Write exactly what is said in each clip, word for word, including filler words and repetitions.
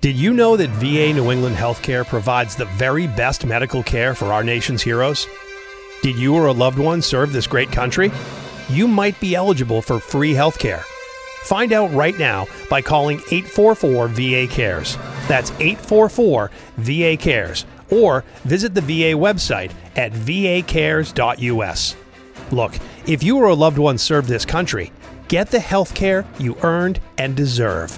Did you know that V A New England Healthcare provides the very best medical care for our nation's heroes? Did you or a loved one serve this great country? You might be eligible for free healthcare. Find out right now by calling eight four four V A cares. That's eight four four V A cares. Or visit the V A website at v a cares dot u s. Look, if you or a loved one served this country, get the health care you earned and deserve.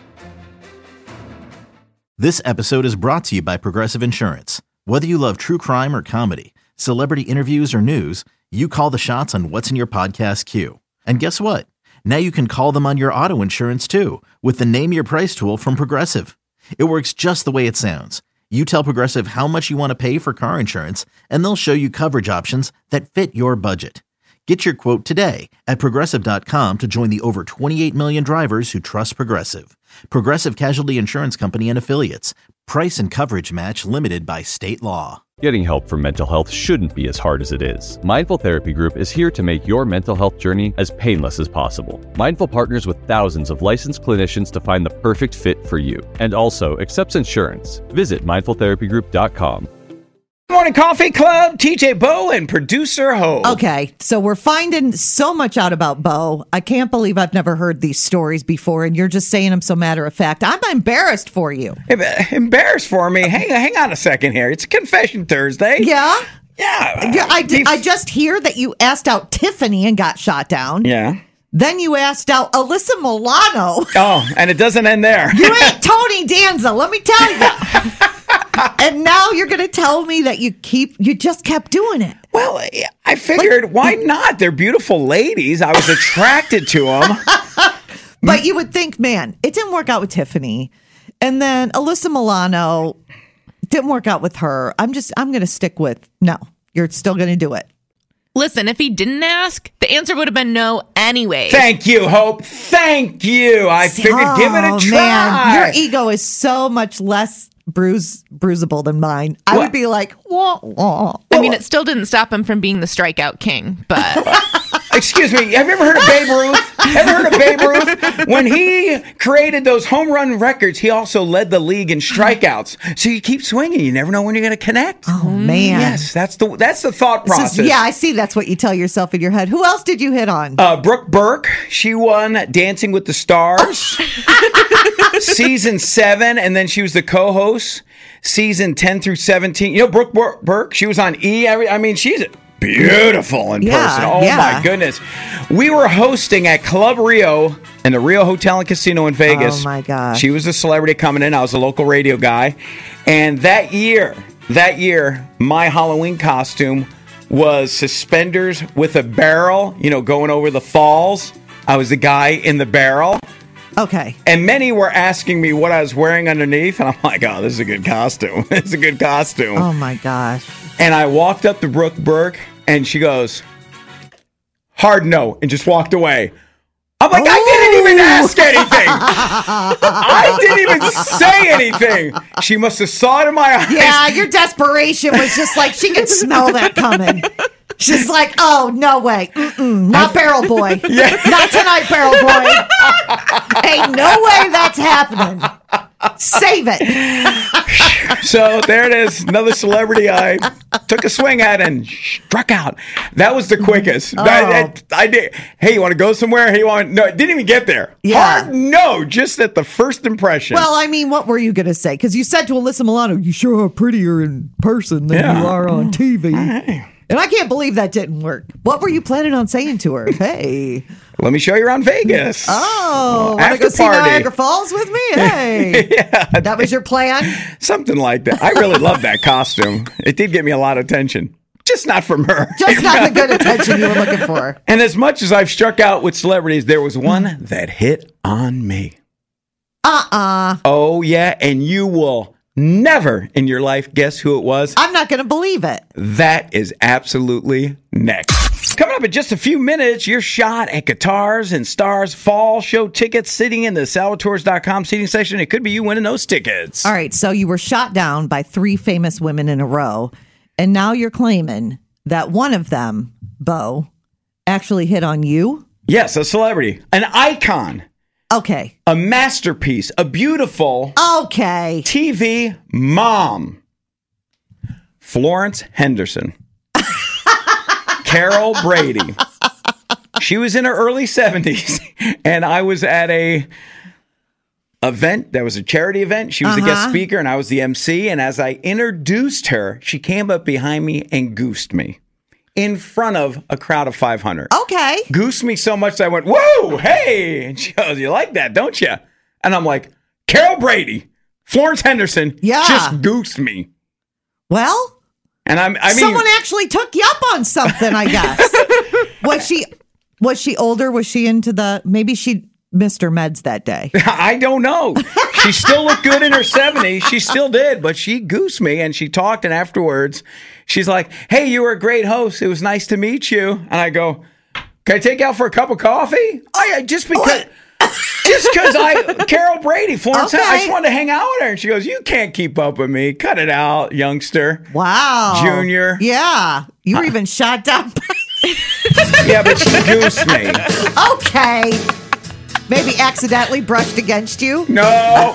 This episode is brought to you by Progressive Insurance. Whether you love true crime or comedy, celebrity interviews or news, you call the shots on what's in your podcast queue. And guess what? Now you can call them on your auto insurance too with the Name Your Price tool from Progressive. It works just the way it sounds. You tell Progressive how much you want to pay for car insurance, and they'll show you coverage options that fit your budget. Get your quote today at progressive dot com to join the over twenty-eight million drivers who trust Progressive. Progressive Casualty Insurance Company and Affiliates. Price and coverage match limited by state law. Getting help for mental health shouldn't be as hard as it is. Mindful Therapy Group is here to make your mental health journey as painless as possible. Mindful partners with thousands of licensed clinicians to find the perfect fit for you, and also accepts insurance. Visit mindful therapy group dot com. Morning Coffee Club, T J Bo and producer Ho. Okay, so we're finding so much out about Bo. I can't believe I've never heard these stories before, and you're just saying them so matter of fact. I'm embarrassed for you. Embarrassed for me? Hang, hang on a second here. It's Confession Thursday. Yeah? Yeah. yeah I, did, I just hear that you asked out Tiffany and got shot down. Yeah. Then you asked out Alyssa Milano. Oh, and it doesn't end there. You ain't Tony Danza, let me tell you. And now you're going to tell me that you keep, you just kept doing it. Well, I figured, like, why not? They're beautiful ladies. I was attracted to them. But you would think, man, it didn't work out with Tiffany. And then Alyssa Milano didn't work out with her. I'm just, I'm going to stick with, no, you're still going to do it. Listen, if he didn't ask, the answer would have been no anyway. Thank you, Hope. Thank you. I figured, oh, give it a try. Man, your ego is so much less bruise bruisable than mine. I what? would be like, wah, wah. I mean, it still didn't stop him from being the strikeout king, but... Excuse me, have you ever heard of Babe Ruth? Ever heard of Babe Ruth? When he created those home run records, he also led the league in strikeouts. So you keep swinging, you never know when you're going to connect. Oh, man. Yes, that's the that's the thought process. Is, yeah, I see that's what you tell yourself in your head. Who else did you hit on? Uh, Brooke Burke, she won Dancing with the Stars. Season seven, and then she was the co-host. Season ten through seventeen. You know, Brooke Burke, she was on E! Every, I mean, she's beautiful in yeah, person. Oh, yeah. my goodness. We were hosting at Club Rio in the Rio Hotel and Casino in Vegas. Oh, my gosh. She was a celebrity coming in. I was a local radio guy. And that year, that year, my Halloween costume was suspenders with a barrel, you know, going over the falls. I was the guy in the barrel. Okay. And many were asking me what I was wearing underneath. And I'm like, oh, this is a good costume. This is a good costume. Oh, my gosh. And I walked up to Brooke Burke, and she goes, hard no, and just walked away. I'm like, oh. I didn't even ask anything. I didn't even say anything. She must have saw it in my eyes. Yeah, your desperation was just like, she could smell that coming. She's like, oh, no way. Mm-mm, not Barrel Boy. Yeah. Not tonight, Barrel Boy. Ain't no way that's happening. Save it. So there it is. Another celebrity I took a swing at and struck out. That was the quickest. Oh. I, I, I did. Hey, you want to go somewhere? Hey, you want? No, it didn't even get there. Yeah. Hard no, just at the first impression. Well, I mean, what were you going to say? Because you said to Alyssa Milano, you sure are prettier in person than yeah. you are on T V. Right. And I can't believe that didn't work. What were you planning on saying to her? Hey. Let me show you around Vegas. Oh, want to go see Niagara Falls with me? Hey. Yeah. That was your plan? Something like that. I really love that costume. It did get me a lot of attention. Just not from her. Just not the good attention you were looking for. And as much as I've struck out with celebrities, there was one that hit on me. Uh-uh. Oh, yeah. And you will never in your life guess who it was. I'm not going to believe it. That is absolutely next. Coming up in just a few minutes, your shot at Guitars and Stars Fall Show tickets sitting in the Salvatores dot com seating section. It could be you winning those tickets. All right, so you were shot down by three famous women in a row, and now you're claiming that one of them, Bo, actually hit on you? Yes, a celebrity, an icon. Okay. A masterpiece, a beautiful Okay. T V mom. Florence Henderson. Carol Brady. She was in her early seventies, and I was at a event that was a charity event. She was Uh-huh. a guest speaker, and I was the M C. And as I introduced her, she came up behind me and goosed me in front of a crowd of five hundred. Okay. Goosed me so much that I went, whoa, hey. And she goes, you like that, don't you? And I'm like, Carol Brady, Florence Henderson Yeah. just goosed me. Well, And I'm, I mean, someone actually took you up on something, I guess. was she was she older? Was she into the, maybe she missed her meds that day? I don't know. She still looked good in her seventies. She still did, but she goosed me and she talked. And afterwards, she's like, hey, you were a great host. It was nice to meet you. And I go, can I take you out for a cup of coffee? Oh, yeah, just because. Just because I, Carol Brady, Florence, Okay. I just wanted to hang out with her. And she goes, you can't keep up with me. Cut it out, youngster. Wow. Junior. Yeah. You were even shot down by. Yeah, but she goosed me. Okay. Maybe accidentally brushed against you. No.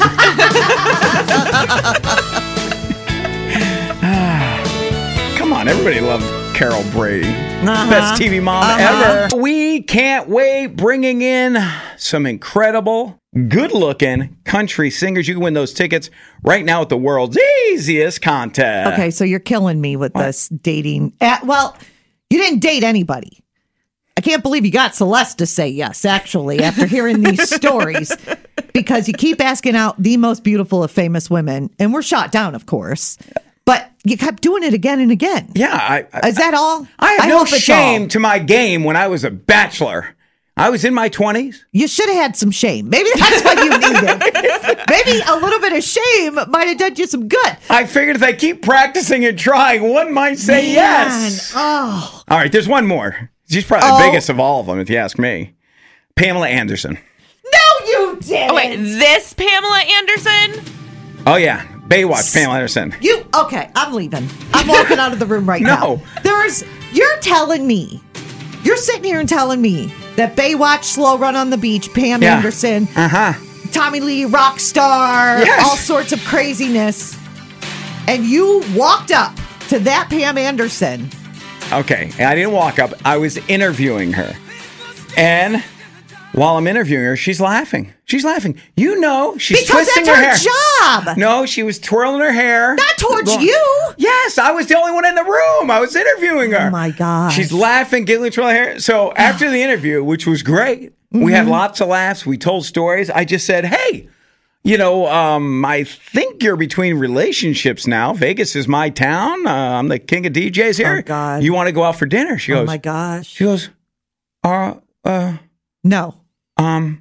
Come on, everybody loved Carol Brady. Uh-huh. Best T V mom Uh-huh. ever. We can't wait bringing in some incredible, good-looking country singers. You can win those tickets right now at the world's easiest contest. Okay, so you're killing me with this dating. Uh, well, you didn't date anybody. I can't believe you got Celeste to say yes, actually, after hearing these stories, because you keep asking out the most beautiful of famous women, and we're shot down, of course, but you kept doing it again and again. Yeah. I, I, Is that all? I have no hope it's shame all. to my game when I was a bachelor. I was in my twenties. You should have had some shame. Maybe that's what you needed. Maybe a little bit of shame might have done you some good. I figured if I keep practicing and trying, one might say Man, yes. Oh. All right, there's one more. She's probably Oh. the biggest of all of them, if you ask me. Pamela Anderson. No, you didn't. Oh, wait, this Pamela Anderson? Oh, yeah. Baywatch, Pamela Anderson. You okay? I'm leaving. I'm walking out of the room right No. now. There's. You're telling me. You're sitting here and telling me that Baywatch, Slow Run on the Beach, Pam Yeah. Anderson, Uh-huh. Tommy Lee, rock star, Yes. all sorts of craziness, and you walked up to that Pam Anderson. Okay, and I didn't walk up. I was interviewing her. And while I'm interviewing her, she's laughing. She's laughing. You know, she's Because twisting that's her her hair. job. No, she was twirling her hair. Not towards Well, you. Yes, I was the only one in the room. I was interviewing her. Oh, my gosh. She's laughing, giggling, twirling her hair. So after the interview, which was great, we Mm-hmm. had lots of laughs. We told stories. I just said, hey, you know, um, I think you're between relationships now. Vegas is my town. Uh, I'm the king of D Js here. Oh, God. You want to go out for dinner? She Oh goes, my gosh. she goes, uh, uh, No. um,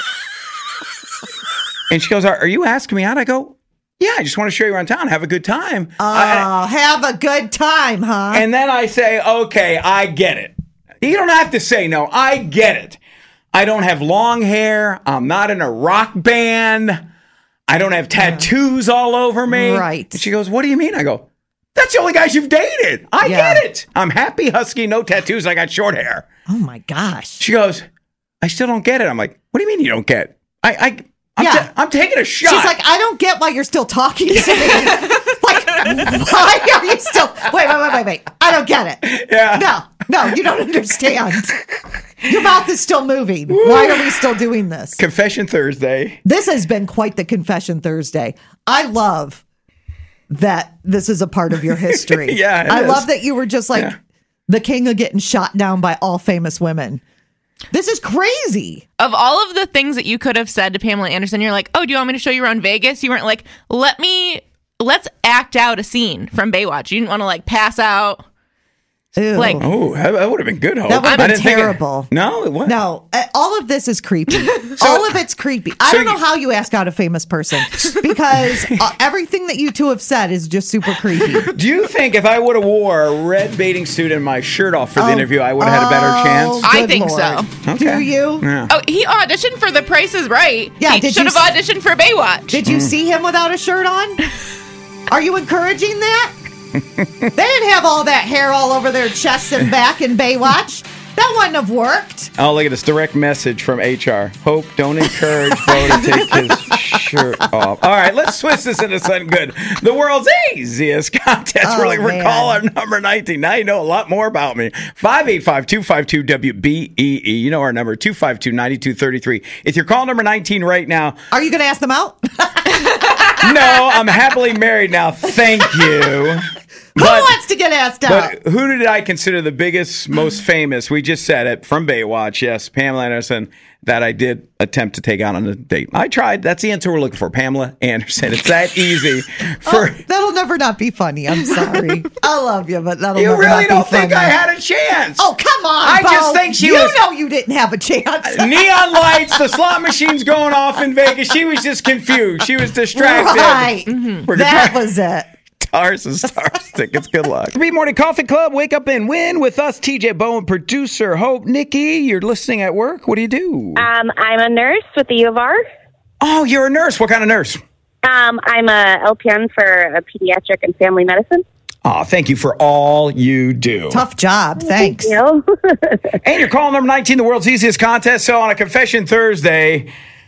and she goes, are, are you asking me out? I go, yeah, I just want to show you around town. Have a good time. Oh, I- have a good time, huh? and then I say, okay, I get it. You don't have to say no. I get it. I don't have long hair. I'm not in a rock band. I don't have tattoos all over me. Right. And she goes, what do you mean? I go, that's the only guys you've dated. I Yeah. get it. I'm happy, husky, no tattoos. I got short hair. Oh my gosh. She goes, I still don't get it. I'm like, what do you mean you don't get it? I, I, I'm, Yeah. ta- I'm taking a shot. She's like, I don't get why you're still talking to me. Like, why are you still? Wait, wait, wait, wait, wait. I don't get it. Yeah. No, no, you don't understand. Your mouth is still moving. Why are we still doing this? Confession Thursday. This has been quite the Confession Thursday. I love that this is a part of your history. Yeah, it I is. love that you were just like Yeah. the king of getting shot down by all famous women. This is crazy. Of all of the things that you could have said to Pamela Anderson, you're like, oh, do you want me to show you around Vegas? You weren't like, let me, let's act out a scene from Baywatch. You didn't want to like pass out. Ew. Like, Oh, that, that would have been good, Hope. That would have I been didn't think it- terrible. no, it wasn't. No, uh, all of this is creepy. all of it's creepy. I so don't know you- how you ask out a famous person because uh, everything that you two have said is just super creepy. Do you think if I would have wore a red bathing suit and my shirt off for the Oh, interview, I would have had a better oh, chance? I good think Lord. so. Do Okay. you? Yeah. Oh, he auditioned for The Price is Right. Yeah, he did should you have s- auditioned for Baywatch. Did you see him without a shirt on? Are you encouraging that? They didn't have all that hair all over their chests and back in Baywatch. That wouldn't have worked. Oh, look at this direct message from H R. Hope, don't encourage Bo to take his shirt off. All right, let's switch this into something good. The world's easiest contest. Oh, We're looking for man. caller number nineteen. Now you know a lot more about me. five eight five, two five two, W B E E. You know our number, two five two, nine two three three. If you're call number nineteen right now, Are you going to ask them out? no, I'm happily married now. Thank you. Who wants to get asked out? But who did I consider the biggest, most famous? We just said it from Baywatch. Yes, Pamela Anderson, that I did attempt to take out on a date. I tried. That's the answer we're looking for. Pamela Anderson. It's that easy. For Oh, that'll never not be funny. I'm sorry. I love you, but that'll you never really not don't be think funny. I had a chance? Oh, come on, I Bo. just think she you was- know you didn't have a chance. Neon lights, the slot machine's going off in Vegas. She was just confused. She was distracted. Right. We're That gonna- was it. Stars and stars tickets. Good luck. Three Morning Coffee Club. Wake up and win with us, T J Bowen, producer Hope. Nikki, you're listening at work. What do you do? Um, I'm a nurse with the U of R. Oh, you're a nurse. What kind of nurse? Um, I'm a L P N for a pediatric and family medicine. Oh, thank you for all you do. Tough job. Thanks. You know? And you're calling number nineteen, the world's easiest contest. So on a Confession Thursday,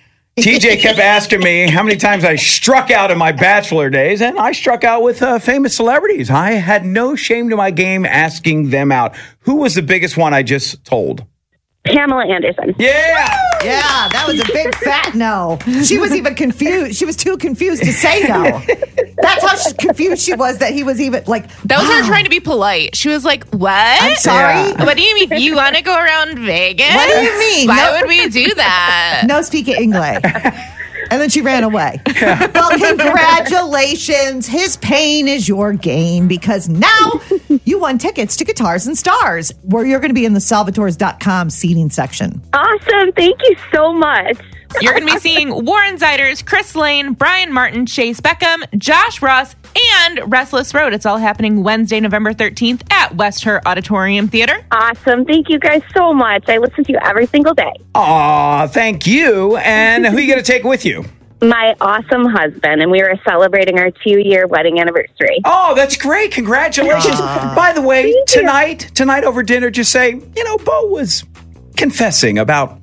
T J kept asking me how many times I struck out in my bachelor days, and I struck out with uh, famous celebrities. I had no shame to my game asking them out. Who was the biggest one I just told? Pamela Anderson. Yeah! Yeah, that was a big fat no. She was even confused. She was too confused to say no. That's how she, confused she was that he was even like. That was wow. her trying to be polite. She was like, "What? I'm sorry. Yeah. What do you mean? You want to go around Vegas? What do you mean? Why No- would we do that?" No speaking English. And then she ran away. Well, congratulations. His pain is your gain because now you won tickets to Guitars and Stars, where you're going to be in the Salvatores dot com seating section. Awesome. Thank you so much. You're going to be seeing Warren Zeiders, Chris Lane, Brian Martin, Chase Beckham, Josh Ross, and Restless Road. It's all happening Wednesday, November thirteenth at West Her Auditorium Theater. Awesome. Thank you guys so much. I listen to you every single day. Aw, thank you. And who are you going to take with you? My awesome husband, and we were celebrating our two-year wedding anniversary. Oh, that's great. Congratulations. By the way, tonight, tonight over dinner, just say, you know, Bo was confessing about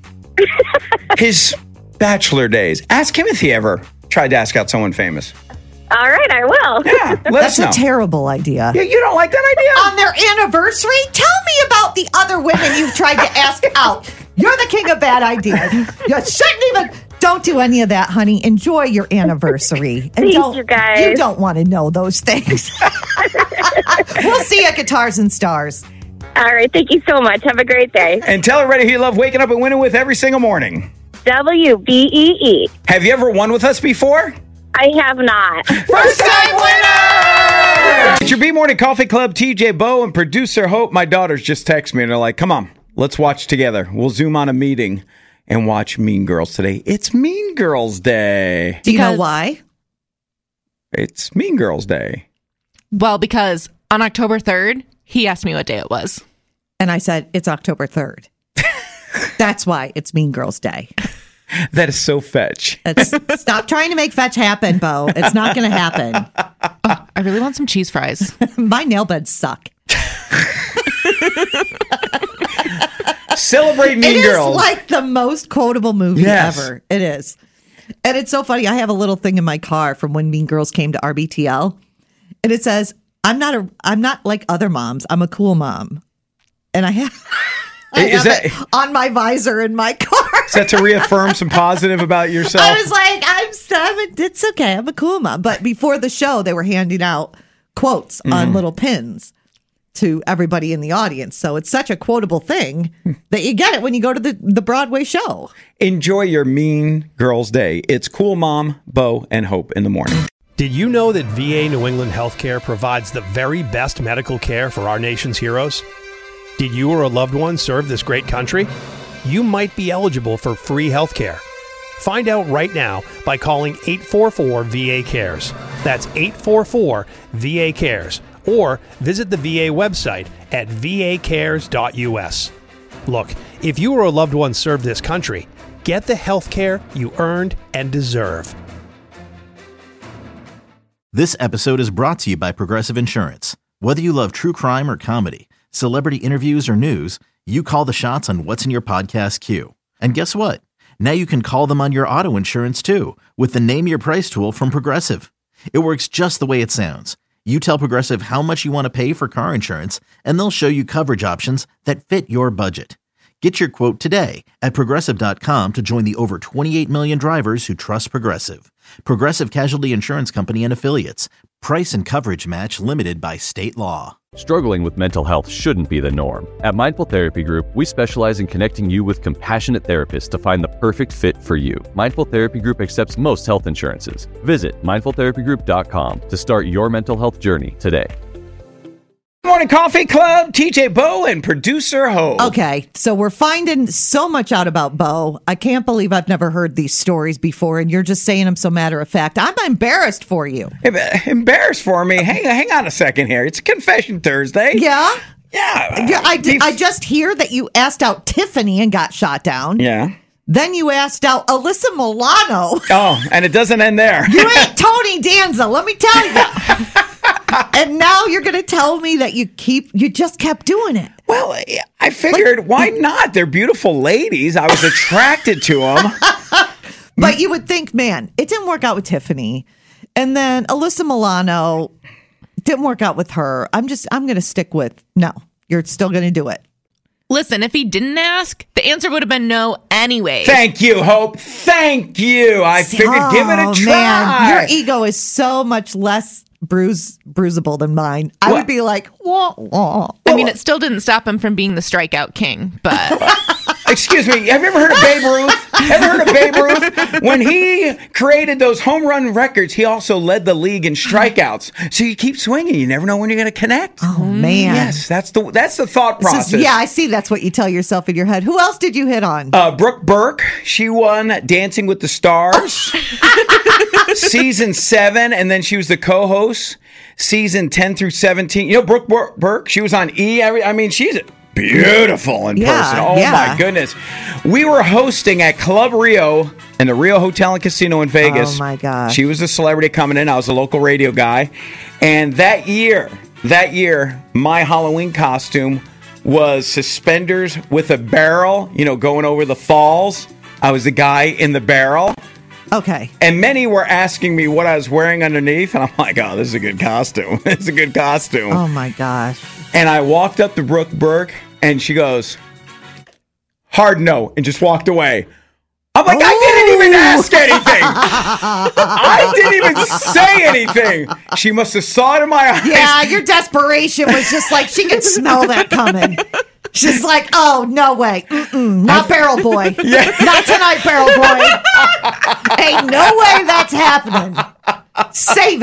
his bachelor days. Ask him if he ever tried to ask out someone famous. All right, I will. Yeah, let That's us know. a terrible idea. Yeah, you don't like that idea? On their anniversary, tell me about the other women you've tried to ask out. You're the king of bad ideas. You shouldn't even. Don't do any of that, honey. Enjoy your anniversary. And Thank don't, you, guys. You don't want to know those things. We'll see you at Guitars and Stars. All right. Thank you so much. Have a great day. And tell everybody who you love waking up and winning with every single morning. W B E E. Have you ever won with us before? I have not. First time winner! It's your B Morning Coffee Club, T J Bo and producer Hope. My daughters just text me and they're like, come on, let's watch together. We'll Zoom on a meeting and watch Mean Girls today. It's Mean Girls Day. Do you know Because- why? It's Mean Girls Day. Well, because on October third, he asked me what day it was. And I said, it's October third. That's why it's Mean Girls Day. That is so fetch. It's, stop trying to make fetch happen, Bo. It's not going to happen. I really want some cheese fries. My nail beds suck. Celebrate Mean It Girls. is like the most quotable movie Yes. ever. It is. And it's so funny. I have a little thing in my car from when Mean Girls came to R B T L. And it says, I'm not a I'm not like other moms. I'm a cool mom. And I have, I Is have that- it on my visor in my car. Is that to reaffirm some positive about yourself? I was like, I'm seven. It's okay. I'm a cool mom. But before the show, they were handing out quotes Mm-hmm. on little pins to everybody in the audience. So it's such a quotable thing that you get it when you go to the, the Broadway show. Enjoy your Mean Girls Day. It's Cool Mom, Bo, and Hope in the morning. Did you know that V A New England Healthcare provides the very best medical care for our nation's heroes? Did you or a loved one serve this great country? You might be eligible for free healthcare. Find out right now by calling eight four four V A cares. That's eight four four V A cares. Or visit the V A website at v a cares dot u s. Look, if you or a loved one served this country, get the health care you earned and deserve. This episode is brought to you by Progressive Insurance. Whether you love true crime or comedy, celebrity interviews or news, You call the shots on what's in your podcast queue. And guess what? Now you can call them on your auto insurance too with the Name Your Price tool from Progressive. It works just the way it sounds. You tell Progressive how much you want to pay for car insurance, and they'll show you coverage options that fit your budget. Get your quote today at Progressive dot com to join the over twenty-eight million drivers who trust Progressive. Progressive Casualty Insurance Company and Affiliates. Price and coverage match limited by state law. Struggling with mental health shouldn't be the norm. At Mindful Therapy Group, we specialize in connecting you with compassionate therapists to find the perfect fit for you. Mindful Therapy Group accepts most health insurances. Visit mindful therapy group dot com to start your mental health journey today. Morning Coffee Club, T J Bo and producer Ho. Okay, so we're finding so much out about Bo. I can't believe I've never heard these stories before, and you're just saying them so matter of fact. I'm embarrassed for you. Embarrassed for me? Hang, hang on a second here. It's Confession Thursday. Yeah? Yeah. yeah I, did, I just hear that you asked out Tiffany and got shot down. Yeah. Then you asked out Alyssa Milano. Oh, and it doesn't end there. You ain't Tony Danza, let me tell you. And now you're going to tell me that you keep, you just kept doing it. Well, I figured, like, why not? They're beautiful ladies. I was attracted to them. But you would think, man, it didn't work out with Tiffany. And then Alyssa Milano didn't work out with her. I'm just, I'm going to stick with, no, you're still going to do it. Listen, if he didn't ask, the answer would have been no anyway. Thank you, Hope. Thank you. I figured, oh, give it a try. Man, your ego is so much less bruise bruisable than mine. I what? would be like, wah, wah. I mean, it still didn't stop him from being the strikeout king, but... Excuse me, have you ever heard of Babe Ruth? Ever heard of Babe Ruth? When he created those home run records, he also led the league in strikeouts. So you keep swinging, you never know when you're going to connect. Oh, man. Yes, that's the that's the thought process. Is, yeah, I see that's what you tell yourself in your head. Who else did you hit on? Uh, Brooke Burke, she won Dancing with the Stars. Season seven, and then she was the co-host. Season ten through seventeen. You know Brooke Burke? She was on E! Every, I mean, she's beautiful in yeah, person. Oh, yeah. my goodness. We were hosting at Club Rio in the Rio Hotel and Casino in Vegas. Oh, my gosh. She was a celebrity coming in. I was a local radio guy. And that year, that year, my Halloween costume was suspenders with a barrel, you know, going over the falls. I was the guy in the barrel. Okay. And many were asking me what I was wearing underneath, and I'm like, oh, this is a good costume. It's a good costume. Oh, my gosh. And I walked up to Brooke Burke, and she goes, hard no, and just walked away. I'm like, oh. I didn't even ask anything. I didn't even say anything. She must have saw it in my eyes. Yeah, your desperation was just like, she could smell that coming. She's like, oh, no way. Mm-mm, not Barrel Boy. Yeah. Not tonight, Barrel Boy. Ain't no way that's happening. Save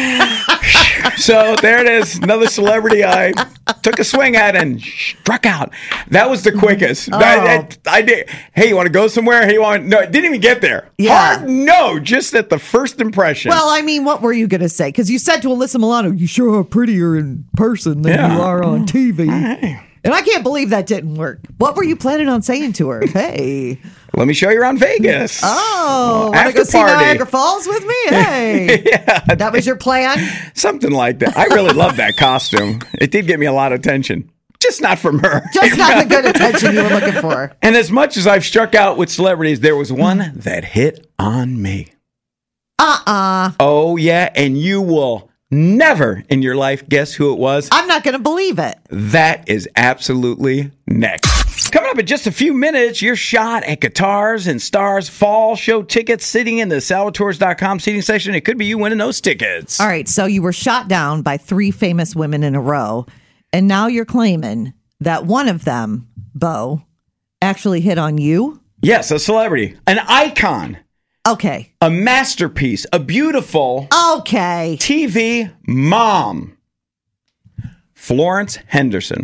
it. So there it is. Another celebrity I took a swing at and struck out. That was the quickest. Oh. I, I, I did. Hey, you want to go somewhere? Hey, you want? No, it didn't even get there. Yeah. Hard no, just at the first impression. Well, I mean, what were you going to say? Because you said to Alyssa Milano, you sure are prettier in person than Yeah. you are on T V. Right. And I can't believe that didn't work. What were you planning on saying to her? Hey. Let me show you around Vegas. Oh, want to After go see party. Niagara Falls with me? Hey. Yeah. That was your plan? Something like that. I really love that costume. It did get me a lot of attention. Just not from her. Just not the good attention you were looking for. And as much as I've struck out with celebrities, there was one that hit on me. Uh-uh. Oh, yeah. And you will never in your life guess who it was. I'm not going to believe it. That is absolutely next. Coming up in just a few minutes, your shot at Guitars and Stars Fall Show tickets sitting in the salvatores dot com seating section. It could be you winning those tickets. All right, so you were shot down by three famous women in a row, and now you're claiming that one of them, Bo, actually hit on you? Yes, a celebrity, an icon, Okay. a masterpiece, a beautiful Okay. T V mom. Florence Henderson.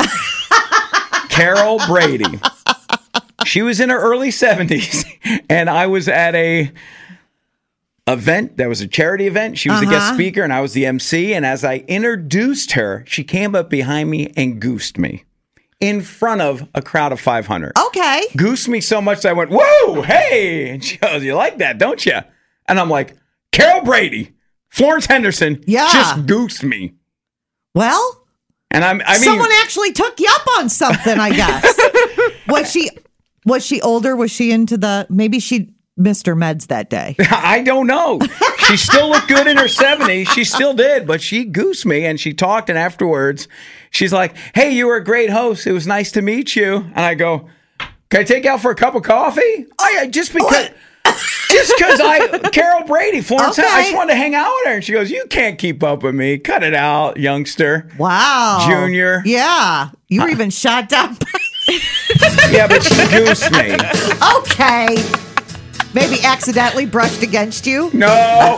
Carol Brady. She was in her early seventies, and I was at a event. That was a charity event. She was Uh-huh. a guest speaker, and I was the M C. And as I introduced her, she came up behind me and goosed me in front of a crowd of five hundred. Okay. Goosed me so much that I went, whoa, hey. And she goes, you like that, don't you? And I'm like, Carol Brady, Florence Henderson Yeah. just goosed me. Well, And I'm, I mean, someone actually took you up on something, I guess. was she was she older? Was she into the, maybe she missed her meds that day? I don't know. She still looked good in her seventies. She still did, but she goosed me and she talked. And afterwards, she's like, hey, you were a great host. It was nice to meet you. And I go, can I take you out for a cup of coffee? Oh, yeah, just because. What? Just because I, Carol Brady, Florence, okay. I just wanted to hang out with her. And she goes, you can't keep up with me. Cut it out, youngster. Wow. Junior. Yeah. You were uh, even shot down by... Yeah, but she goosed me. Okay. Maybe accidentally brushed against you? No.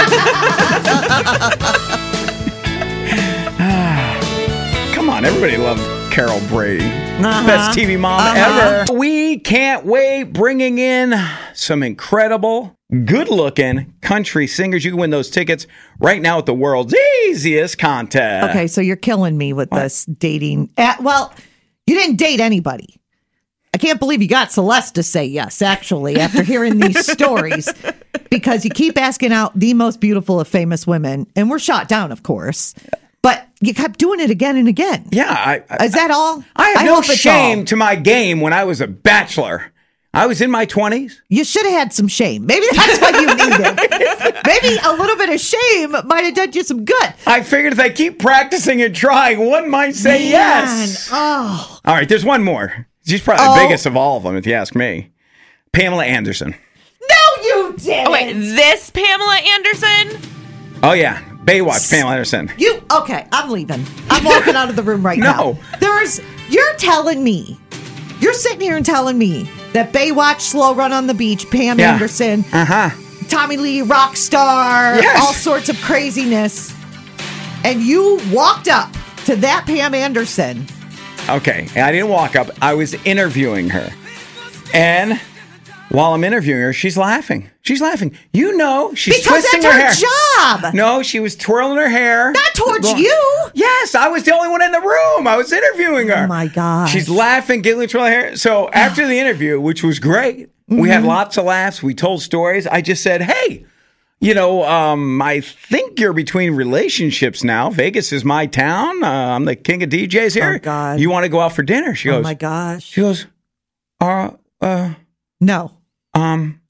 Come on, everybody loved Carol Brady. Uh-huh. Best T V mom uh-huh. ever. We can't wait bringing in some incredible, good-looking country singers. You can win those tickets right now at the world's easiest contest. Okay, so you're killing me with what? this dating. Uh, well, you didn't date anybody. I can't believe you got Celeste to say yes, actually, after hearing these stories, because you keep asking out the most beautiful of famous women, and we're shot down, of course. But you kept doing it again and again. Yeah. I, I, Is that all? I have I no shame to my game when I was a bachelor. I was in my twenties. You should have had some shame. Maybe that's what you needed. Maybe a little bit of shame might have done you some good. I figured if I keep practicing and trying, one might say Man. yes. Oh. All right, there's one more. She's probably oh. the biggest of all of them, if you ask me. Pamela Anderson. No, you didn't. Oh, wait, this Pamela Anderson? Oh, yeah. Baywatch, Pamela Anderson. You, okay, I'm leaving. I'm walking out of the room right no. now. There's, you're telling me, you're sitting here and telling me that Baywatch, Slow Run on the Beach, Pam yeah. Anderson, uh-huh. Tommy Lee, rock star, yes. all sorts of craziness, and you walked up to that Pam Anderson. Okay, I didn't walk up. I was interviewing her. And while I'm interviewing her, she's laughing. She's laughing. You know, she's because twisting that's her, her hair. job. No, she was twirling her hair. Not towards you. Yes, I was the only one in the room. I was interviewing her. Oh, my gosh. She's laughing, giggling, twirling her hair. So after the interview, which was great, mm-hmm. we had lots of laughs. We told stories. I just said, hey, you know, um, I think you're between relationships now. Vegas is my town. Uh, I'm the king of D Js here. Oh, God. You want to go out for dinner? She goes, oh, my gosh. She goes, uh, uh. No. Um.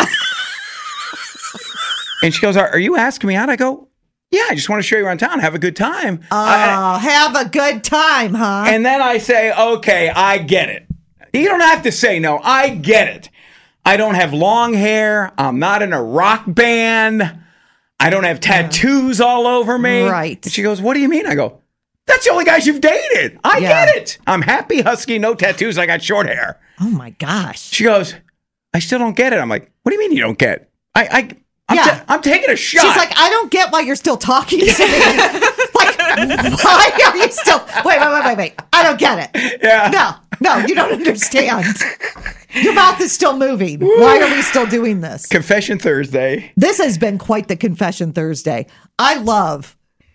And she goes, are, are you asking me out? I go, yeah, I just want to show you around town. Have a good time. Oh, I, have a good time, huh? And then I say, okay, I get it. You don't have to say no. I get it. I don't have long hair. I'm not in a rock band. I don't have tattoos yeah. all over me. Right. And she goes, what do you mean? I go, that's the only guys you've dated. I yeah. get it. I'm happy, husky, no tattoos. I got short hair. Oh, my gosh. She goes, I still don't get it. I'm like, what do you mean you don't get it? I, I, I'm, yeah. ta- I'm taking a shot. She's like, I don't get why you're still talking to me. Like, why are you still... Wait, wait, wait, wait, wait. I don't get it. Yeah. No, no, you don't understand. Your mouth is still moving. Why are we still doing this? Confession Thursday. This has been quite the Confession Thursday. I love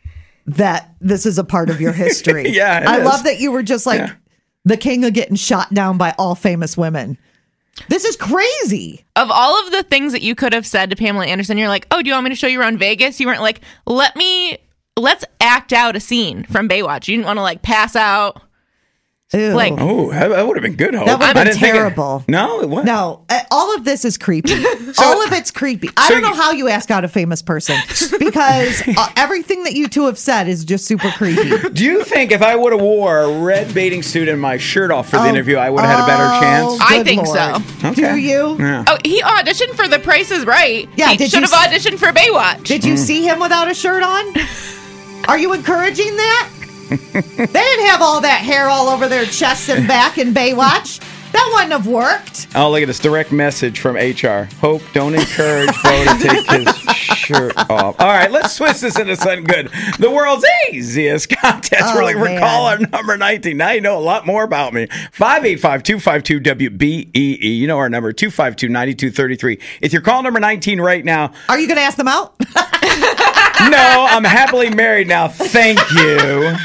that this is a part of your history. Yeah, it I is. love that you were just like yeah. the king of getting shot down by all famous women. This is crazy. Of all of the things that you could have said to Pamela Anderson, you're like, oh, do you want me to show you around Vegas? You weren't like, let me, let's act out a scene from Baywatch. You didn't want to like pass out. Ew. Like, oh, that would have been good, Hope. That would have I been didn't terrible. Think it, no, what? No, uh, all of this is creepy. so, all of it's creepy. I so don't know you, how you ask out a famous person because uh, everything that you two have said is just super creepy. Do you think if I would have wore a red bathing suit and my shirt off for the oh, interview, I would have had a better oh, chance? I think Lord. so. Okay. Do you? Yeah. Oh, he auditioned for The Price is Right. Yeah, he should have auditioned for Baywatch. Did you mm. see him without a shirt on? Are you encouraging that? They didn't have all that hair all over their chests and back in Baywatch. That wouldn't have worked. Oh, look at this direct message from H R. Hope, don't encourage Bo to take his shirt off. All right, let's switch this into something good. The world's easiest contest. Oh, We're like, man. recall our number nineteen. Now you know a lot more about me. five eight five, two five two, W B E E. You know our number, two five two, nine two three three. If you're calling number nineteen right now. Are you going to ask them out? No, I'm happily married now. Thank you.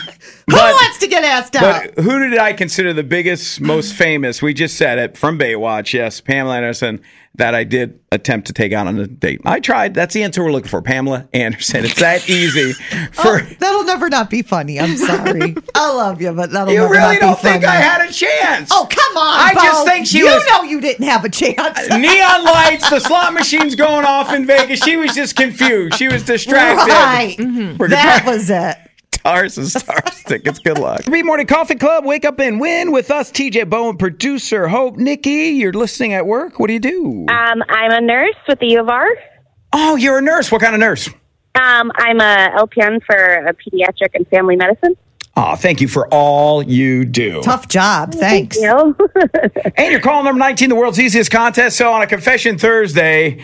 Who wants to get asked out? But who did I consider the biggest, most famous? We just said it from Baywatch. Yes, Pamela Anderson, that I did attempt to take out on a date. I tried. That's the answer we're looking for. Pamela Anderson. It's that easy. For Oh, that'll never not be funny. I'm sorry. I love you, but that'll You never really not don't be think funny. I had a chance? Oh, come on, I Bo. just think she you was- know you didn't have a chance. Neon lights, the slot machine's going off in Vegas. She was just confused. She was distracted. Right. We're That guitar- was it. Stars and stars tickets. Good luck. Three Morning Coffee Club. Wake up and win with us, T J Bowen, producer Hope. Nikki, you're listening at work. What do you do? Um, I'm a nurse with the U of R. Oh, you're a nurse. What kind of nurse? Um, I'm a L P N for a pediatric and family medicine. Oh, thank you for all you do. Tough job. Thanks. You know? And you're calling number nineteen, the world's easiest contest. So on a Confession Thursday,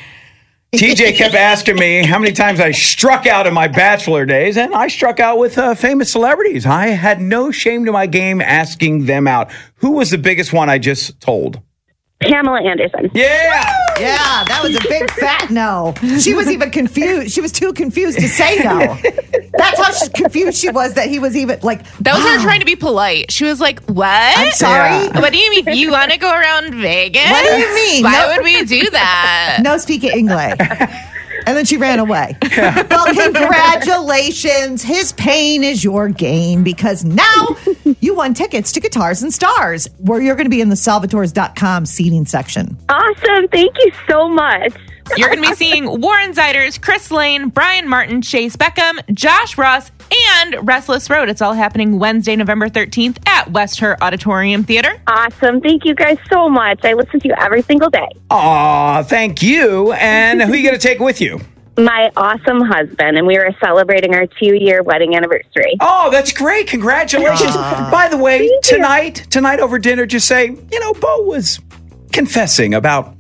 T J kept asking me how many times I struck out in my bachelor days, and I struck out with uh, famous celebrities. I had no shame to my game asking them out. Who was the biggest one I just told? Pamela Anderson. Yeah! Yeah, that was a big fat no. She was even confused. She was too confused to say no. That's how she, confused she was that he was even like. That was wow. her trying to be polite. She was like, "What? I'm sorry. Yeah. What do you mean? You want to go around Vegas? What do you mean? Why No- would we do that?" No speak English. And then she ran away. Well, congratulations. His pain is your gain because now you won tickets to Guitars and Stars, where you're going to be in the Salvatores dot com seating section. Awesome. Thank you so much. You're going to be seeing Warren Zeiders, Chris Lane, Brian Martin, Chase Beckham, Josh Ross, and Restless Road. It's all happening Wednesday, November thirteenth at West Her Auditorium Theater. Awesome. Thank you guys so much. I listen to you every single day. Aw, thank you. And who are you going to take with you? My awesome husband, and we were celebrating our two-year wedding anniversary. Oh, that's great. Congratulations. By the way, tonight, tonight over dinner, just say, you know, Bo was confessing about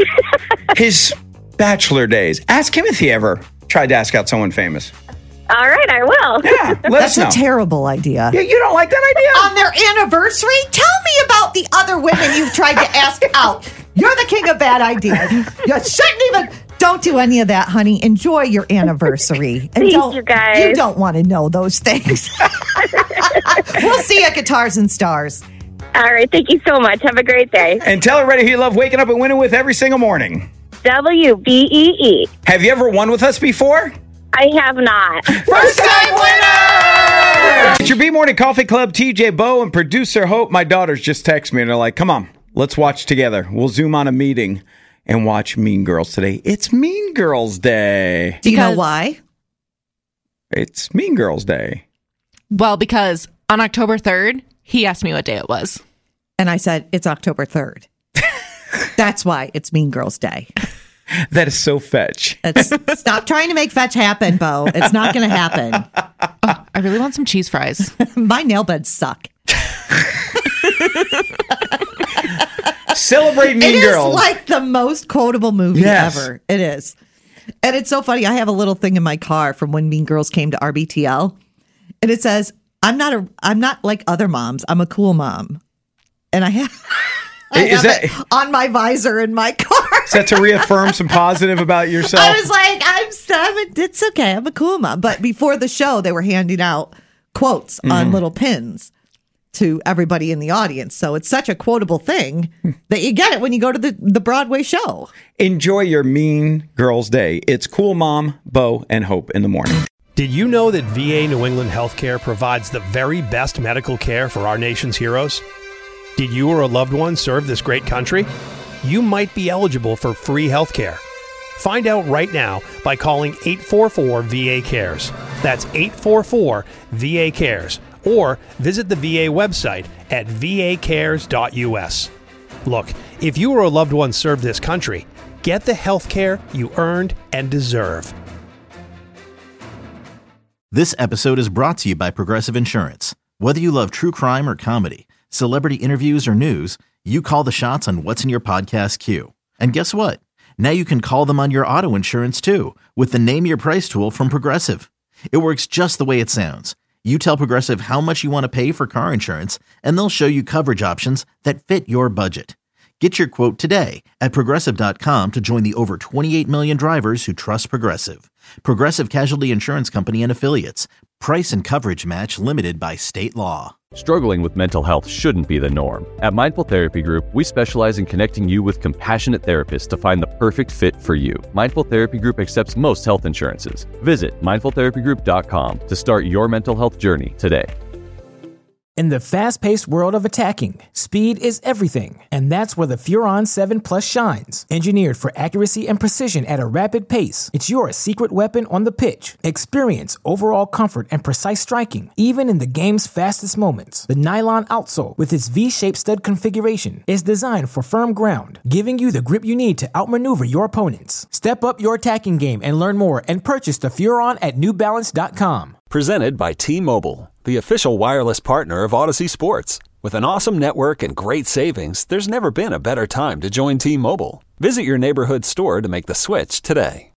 his bachelor days. Ask him if he ever tried to ask out someone famous. All right, I will. Yeah, let That's us know. a terrible idea. Yeah, you don't like that idea? On their anniversary, tell me about the other women you've tried to ask out. You're the king of bad ideas. You shouldn't even. Don't do any of that, honey. Enjoy your anniversary. And Thank don't, you, guys. You don't want to know those things. We'll see you at Guitars and Stars. All right, thank you so much. Have a great day. And tell everybody who you love waking up and winning with every single morning. W B E E. Have you ever won with us before? I have not. First time winner! It's your B Morning Coffee Club, T J Bo and producer Hope. My daughters just text me and they're like, come on, let's watch together. We'll Zoom on a meeting and watch Mean Girls today. It's Mean Girls Day. Do you know Because- why? It's Mean Girls Day. Well, because on October third, he asked me what day it was. And I said, it's October third. That's why it's Mean Girls Day. That is so fetch. It's, stop trying to make fetch happen, Bo. It's not going to happen. I really want some cheese fries. My nail beds suck. Celebrate Mean It Girls. is like the most quotable movie Yes. ever. It is. And it's so funny. I have a little thing in my car from when Mean Girls came to R B T L. And it says, I'm not a I'm not like other moms. I'm a cool mom. And I have, I Is have that- it on my visor in my car. Is that to reaffirm some positive about yourself? I was like, I'm seven. It's okay. I'm a cool mom. But before the show, they were handing out quotes Mm-hmm. on little pins to everybody in the audience. So it's such a quotable thing that you get it when you go to the, the Broadway show. Enjoy your Mean Girls Day. It's Cool Mom, Bo, and Hope in the morning. Did you know that V A New England Healthcare provides the very best medical care for our nation's heroes? Did you or a loved one serve this great country? You might be eligible for free healthcare. Find out right now by calling eight four four V A cares. That's eight four four V A cares. Or visit the V A website at v a cares dot u s. Look, if you or a loved one served this country, get the health care you earned and deserve. This episode is brought to you by Progressive Insurance. Whether you love true crime or comedy, celebrity interviews or news, you call the shots on what's in your podcast queue. And guess what? Now you can call them on your auto insurance too with the Name Your Price tool from Progressive. It works just the way it sounds. You tell Progressive how much you want to pay for car insurance, and they'll show you coverage options that fit your budget. Get your quote today at progressive dot com to join the over twenty-eight million drivers who trust Progressive. Progressive Casualty Insurance Company and Affiliates. Price and coverage match limited by state law. Struggling with mental health shouldn't be the norm. At Mindful Therapy Group, we specialize in connecting you with compassionate therapists to find the perfect fit for you. Mindful Therapy Group accepts most health insurances. Visit mindful therapy group dot com to start your mental health journey today. In the fast-paced world of attacking, speed is everything, and that's where the Furon seven Plus shines. Engineered for accuracy and precision at a rapid pace, it's your secret weapon on the pitch. Experience overall comfort and precise striking, even in the game's fastest moments. The nylon outsole, with its V-shaped stud configuration, is designed for firm ground, giving you the grip you need to outmaneuver your opponents. Step up your attacking game and learn more and purchase the Furon at new balance dot com. Presented by T-Mobile, the official wireless partner of Odyssey Sports. With an awesome network and great savings, there's never been a better time to join T-Mobile. Visit your neighborhood store to make the switch today.